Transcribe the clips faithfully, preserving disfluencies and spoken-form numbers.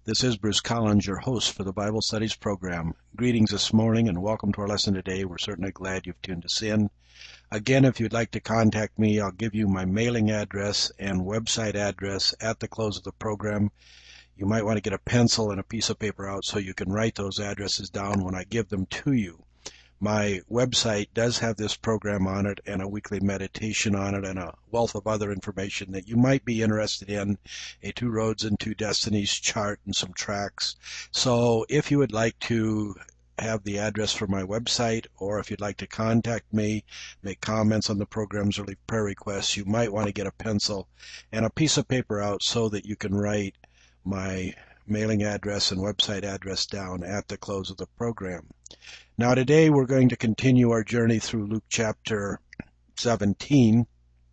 This is Bruce Collins, your host for the Bible Studies program. Greetings this morning and welcome to our lesson today. We're certainly glad you've tuned us in. Again, if you'd like to contact me, I'll give you my mailing address and website address at the close of the program. You might want to get a pencil and a piece of paper out so you can write those addresses down when I give them to you. My website does have this program on it and a weekly meditation on it and a wealth of other information that you might be interested in, a Two Roads and Two Destinies chart and some tracks. So if you would like to have the address for my website, or if you'd like to contact me, make comments on the programs or leave prayer requests, you might want to get a pencil and a piece of paper out so that you can write my mailing address and website address down at the close of the program. Now today we're going to continue our journey through Luke chapter seventeen,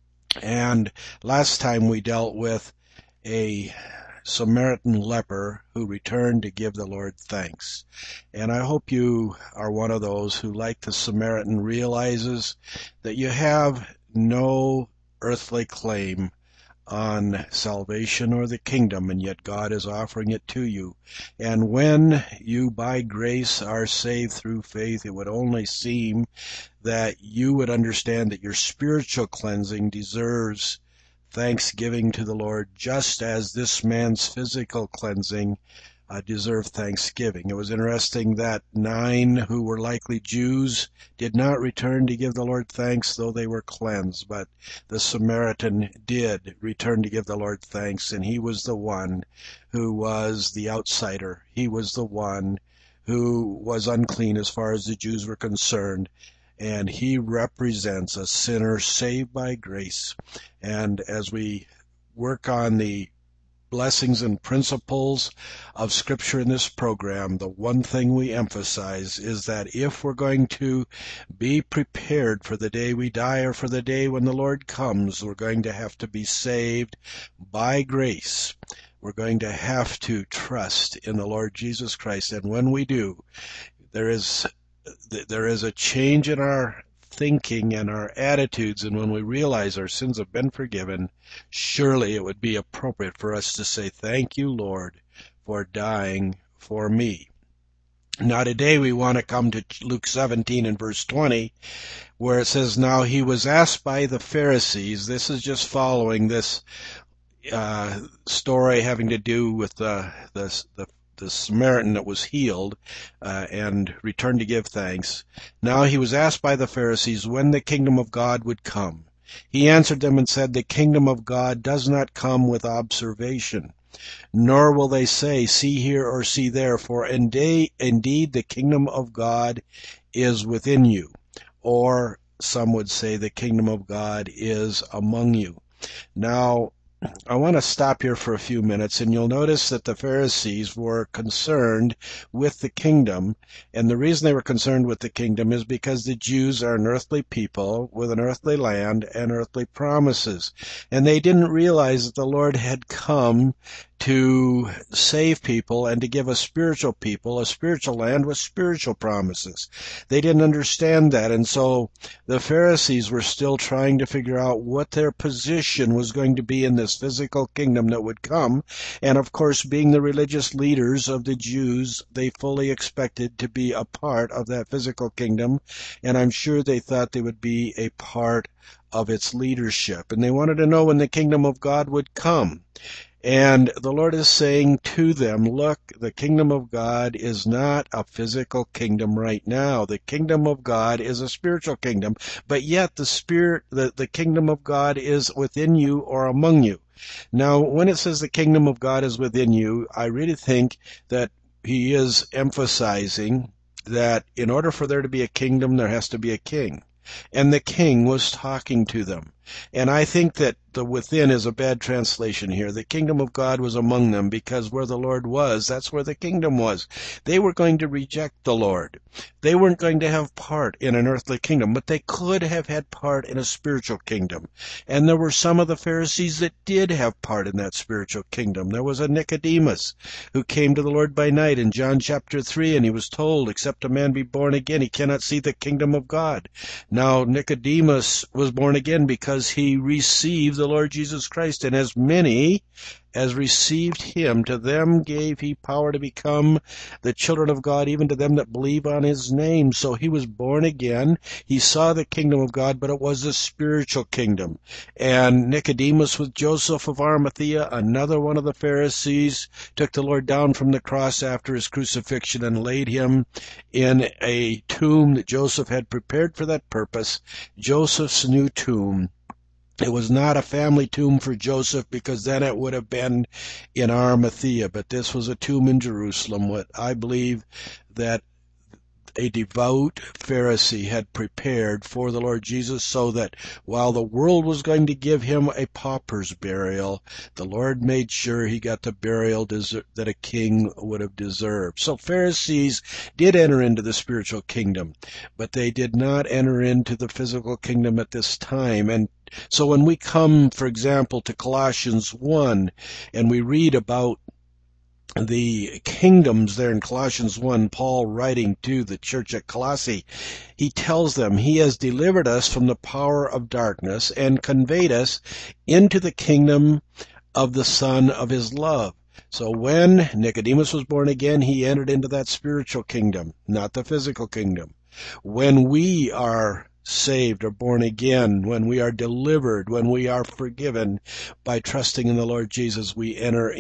and last time we dealt with a Samaritan leper who returned to give the Lord thanks. And I hope you are one of those who, like the Samaritan, realizes that you have no earthly claim on salvation or the kingdom, and yet God is offering it to you. And when you by grace are saved through faith, it would only seem that you would understand that your spiritual cleansing deserves thanksgiving to the Lord, just as this man's physical cleansing uh, deserved thanksgiving. It was interesting that nine who were likely Jews did not return to give the Lord thanks, though they were cleansed, but the Samaritan did return to give the Lord thanks, and he was the one who was the outsider. He was the one who was unclean as far as the Jews were concerned, and he represents a sinner saved by grace. And as we work on the blessings and principles of Scripture in this program, the one thing we emphasize is that if we're going to be prepared for the day we die or for the day when the Lord comes, we're going to have to be saved by grace. We're going to have to trust in the Lord Jesus Christ. And when we do, there is there is a change in our thinking and our attitudes, and when we realize our sins have been forgiven, surely it would be appropriate for us to say, "Thank you, Lord, for dying for me." Now today we want to come to Luke seventeen and verse twenty, where it says, "Now he was asked by the Pharisees." This is just following this uh, story having to do with the the, the the Samaritan that was healed uh, and returned to give thanks. Now he was asked by the Pharisees when the kingdom of God would come. He answered them and said, "The kingdom of God does not come with observation, nor will they say, 'See here' or 'See there,' for indeed the kingdom of God is within you." Or some would say, "The kingdom of God is among you." Now, I want to stop here for a few minutes, and you'll notice that the Pharisees were concerned with the kingdom, and the reason they were concerned with the kingdom is because the Jews are an earthly people with an earthly land and earthly promises, and they didn't realize that the Lord had come to save people and to give a spiritual people a spiritual land with spiritual promises. They didn't understand that, and so the Pharisees were still trying to figure out what their position was going to be in this physical kingdom that would come. And of course, being the religious leaders of the Jews, they fully expected to be a part of that physical kingdom, and I'm sure they thought they would be a part of its leadership, and they wanted to know when the kingdom of God would come. And the Lord is saying to them, look, the kingdom of God is not a physical kingdom right now. The kingdom of God is a spiritual kingdom, but yet the spirit, the, the kingdom of God is within you or among you. Now, when it says the kingdom of God is within you, I really think that he is emphasizing that in order for there to be a kingdom, there has to be a king. And the king was talking to them. And I think that the within is a bad translation here. The kingdom of God was among them, because where the Lord was, that's where the kingdom was. They were going to reject the Lord. They weren't going to have part in an earthly kingdom, but they could have had part in a spiritual kingdom. And there were some of the Pharisees that did have part in that spiritual kingdom. There was a Nicodemus who came to the Lord by night in John chapter three, and he was told, except a man be born again, he cannot see the kingdom of God. Now, Nicodemus was born again because he received the Lord Jesus Christ, and as many as received him, to them gave he power to become the children of God, even to them that believe on his name. So he was born again. He saw the kingdom of God, but it was a spiritual kingdom. And Nicodemus with Joseph of Arimathea, another one of the Pharisees, took the Lord down from the cross after his crucifixion and laid him in a tomb that Joseph had prepared for that purpose, Joseph's new tomb. It was not a family tomb for Joseph, because then it would have been in Arimathea, but this was a tomb in Jerusalem, what I believe that a devout Pharisee had prepared for the Lord Jesus, so that while the world was going to give him a pauper's burial, the Lord made sure he got the burial deser- that a king would have deserved. So Pharisees did enter into the spiritual kingdom, but they did not enter into the physical kingdom at this time. And so when we come, for example, to Colossians one, and we read about the kingdoms there in Colossians one, Paul writing to the church at Colossae, he tells them he has delivered us from the power of darkness and conveyed us into the kingdom of the Son of his love. So when Nicodemus was born again, he entered into that spiritual kingdom, not the physical kingdom. When we are saved or born again, when we are delivered, when we are forgiven by trusting in the Lord Jesus, we enter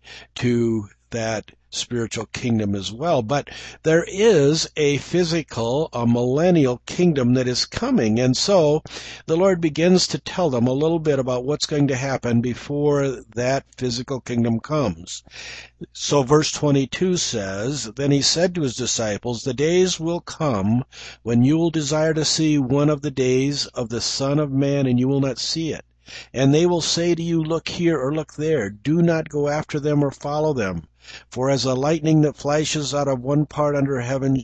into that spiritual kingdom as well. But there is a physical, a millennial kingdom that is coming. And so the Lord begins to tell them a little bit about what's going to happen before that physical kingdom comes. So verse twenty-two says, "Then he said to his disciples, the days will come when you will desire to see one of the days of the Son of Man, and you will not see it. And they will say to you, look here or look there. Do not go after them or follow them. For as a lightning that flashes out of one part under heaven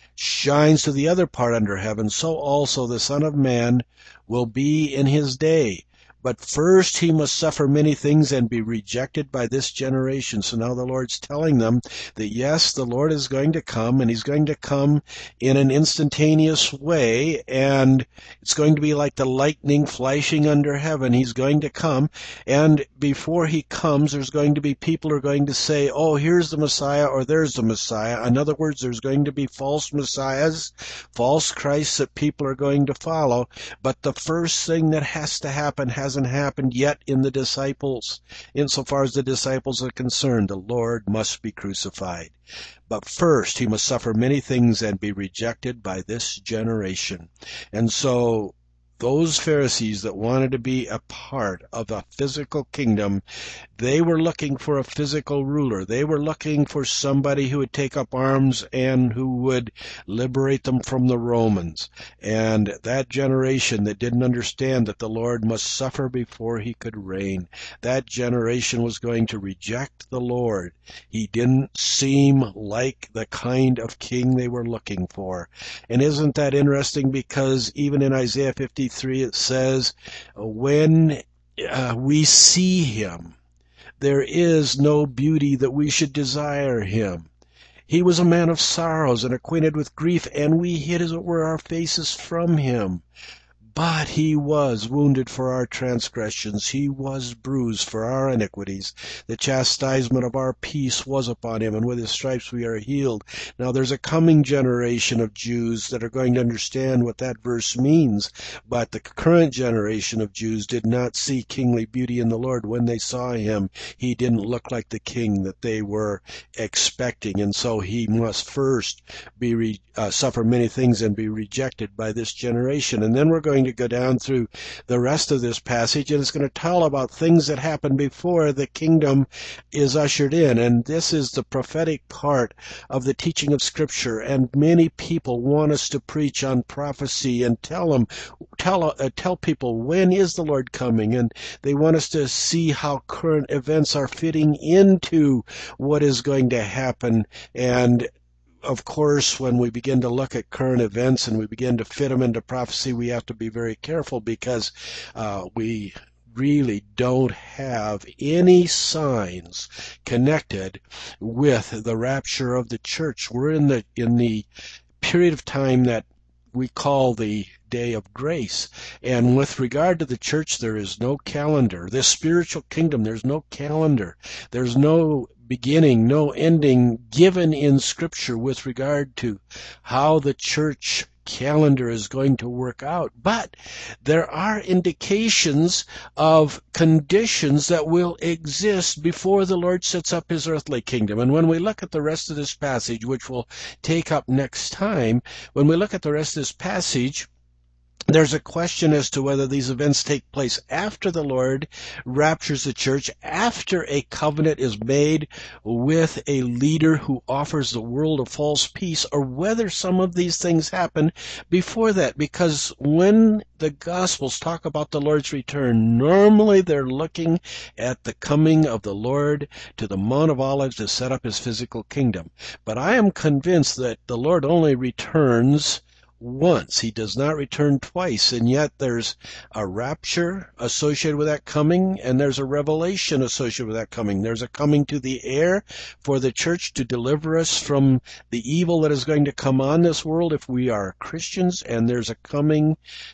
shines to the other part under heaven, so also the Son of Man will be in his day. But first he must suffer many things and be rejected by this generation." So now the Lord's telling them that yes, the Lord is going to come, and he's going to come in an instantaneous way, and it's going to be like the lightning flashing under heaven. He's going to come, and before he comes, there's going to be people who are going to say, oh, here's the Messiah, or there's the Messiah. In other words, there's going to be false messiahs, false Christs that people are going to follow. But the first thing that has to happen has hasn't happened yet in the disciples. Insofar as the disciples are concerned, the Lord must be crucified. But first he must suffer many things and be rejected by this generation. And so those Pharisees that wanted to be a part of a physical kingdom, they were looking for a physical ruler. They were looking for somebody who would take up arms and who would liberate them from the Romans. And that generation that didn't understand that the Lord must suffer before he could reign, that generation was going to reject the Lord. He didn't seem like the kind of king they were looking for. And isn't that interesting? Because even in Isaiah fifty-three it says, when uh, we see him, there is no beauty that we should desire him. He was a man of sorrows and acquainted with grief, and we hid as it were our faces from him. But he was wounded for our transgressions, he was bruised for our iniquities. The chastisement of our peace was upon him, and with his stripes we are healed. Now there's a coming generation of Jews that are going to understand what that verse means, but the current generation of Jews did not see kingly beauty in the Lord. When they saw him, he didn't look like the king that they were expecting, and so he must first be re- uh, suffer many things and be rejected by this generation. And then we're going to go down through the rest of this passage, and it's going to tell about things that happen before the kingdom is ushered in. And this is the prophetic part of the teaching of Scripture. And many people want us to preach on prophecy and tell them, tell uh, tell people when is the Lord coming, and they want us to see how current events are fitting into what is going to happen. And of course, when we begin to look at current events and we begin to fit them into prophecy, we have to be very careful, because uh, we really don't have any signs connected with the rapture of the church. We're in the in the period of time that we call the day of grace. And with regard to the church, there is no calendar. This spiritual kingdom, there's no calendar. There's no beginning, no ending given in Scripture with regard to how the church calendar is going to work out. But there are indications of conditions that will exist before the Lord sets up his earthly kingdom. And when we look at the rest of this passage, which we'll take up next time, when we look at the rest of this passage, there's a question as to whether these events take place after the Lord raptures the church, after a covenant is made with a leader who offers the world a false peace, or whether some of these things happen before that. Because when the Gospels talk about the Lord's return, normally they're looking at the coming of the Lord to the Mount of Olives to set up his physical kingdom. But I am convinced that the Lord only returns once. He does not return twice, and yet there's a rapture associated with that coming, and there's a revelation associated with that coming. There's a coming to the air for the church to deliver us from the evil that is going to come on this world if we are Christians, and there's a coming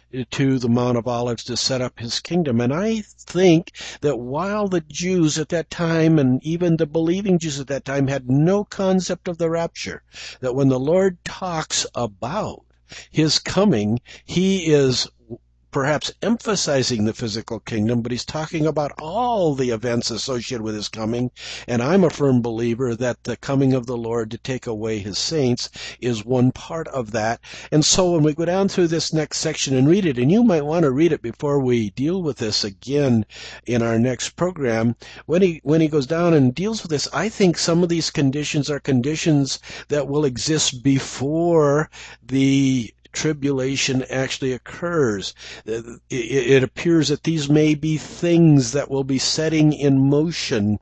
to the Mount of Olives to set up his kingdom. And I think that while the Jews at that time, and even the believing Jews at that time, had no concept of the rapture, that when the Lord talks about his coming, he is perhaps emphasizing the physical kingdom, but he's talking about all the events associated with his coming. And I'm a firm believer that the coming of the Lord to take away his saints is one part of that. And so when we go down through this next section and read it, and you might want to read it before we deal with this again in our next program, when he when he goes down and deals with this, I think some of these conditions are conditions that will exist before the tribulation actually occurs. It, it appears that these may be things that will be setting in motion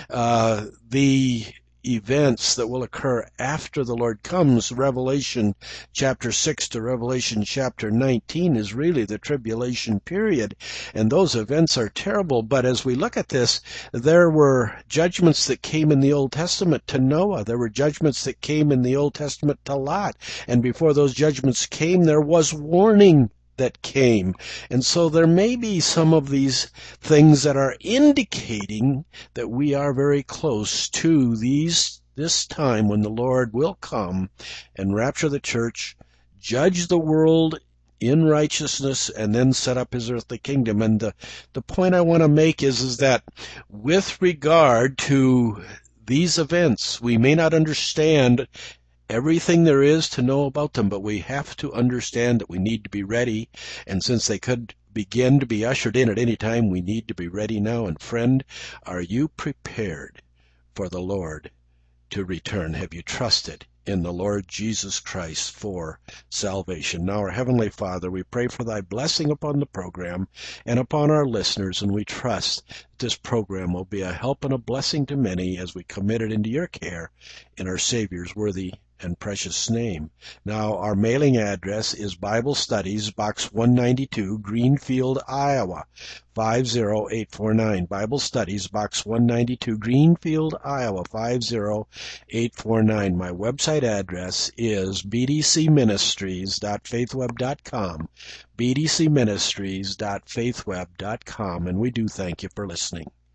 uh, the events that will occur after the Lord comes. Revelation chapter six to Revelation chapter nineteen is really the tribulation period, and those events are terrible. But as we look at this, there were judgments that came in the Old Testament to Noah. There were judgments that came in the Old Testament to Lot. And before those judgments came, there was warning that came. And so there may be some of these things that are indicating that we are very close to these this time when the Lord will come and rapture the church, judge the world in righteousness, and then set up his earthly kingdom. And the, the point I want to make is, is that with regard to these events, we may not understand everything there is to know about them, but we have to understand that we need to be ready. And since they could begin to be ushered in at any time, we need to be ready now. And friend, are you prepared for the Lord to return? Have you trusted in the Lord Jesus Christ for salvation? Now, our Heavenly Father, we pray for thy blessing upon the program and upon our listeners, and we trust that this program will be a help and a blessing to many as we commit it into your care in our Savior's worthy and precious name. Now, our mailing address is Bible Studies, Box one ninety-two, Greenfield, Iowa, five zero eight four nine. Bible Studies, Box one ninety-two, Greenfield, Iowa, five zero eight four nine. My website address is b d c ministries dot faithweb dot com, b d c ministries dot faithweb dot com, and we do thank you for listening.